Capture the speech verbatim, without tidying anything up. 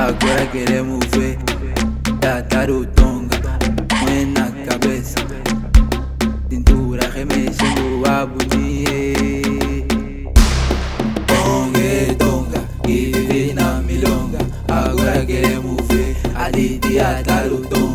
agora queremos ver. Tratar o tonga, põe na cabeça, cintura remexendo a bundinha. Tonga é tonga, que vive na milonga. Agora queremos ver a Lidia atar o tonga.